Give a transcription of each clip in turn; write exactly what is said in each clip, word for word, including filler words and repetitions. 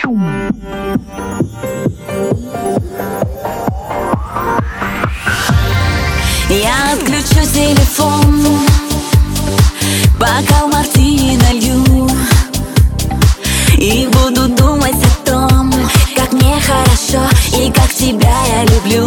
Я отключу телефон, бокал мартини налью и буду думать о том, как мне хорошо и как тебя я люблю.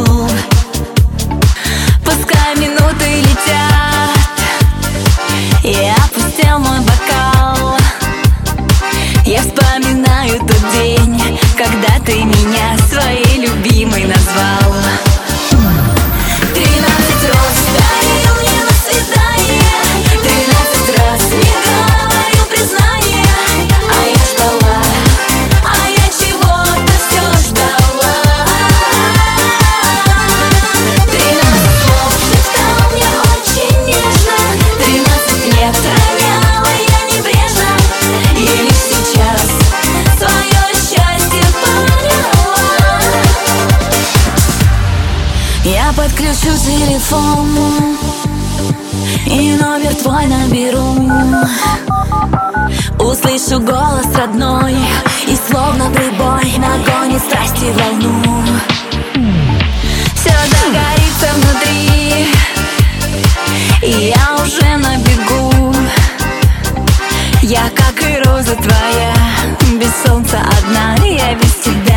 Пускай минуты летят, и опустел мой бокал. Я вспоминаю тот день, когда ты меня своей любимой назвал. Тринадцать роз дарил мне на свидание, тринадцать раз не говорил признания. А я ждала, а я чего-то все ждала. Тринадцать слов шептал мне очень нежно, тринадцать лет роняла я небрежно. И лишь сейчас свое счастье поняла. Я подключу телефон и номер твой наберу. Услышу голос родной, и словно прибой нагонит страсти волну. Все загорится внутри, и я уже на бегу. Я как и роза твоя, без солнца одна, я без тебя.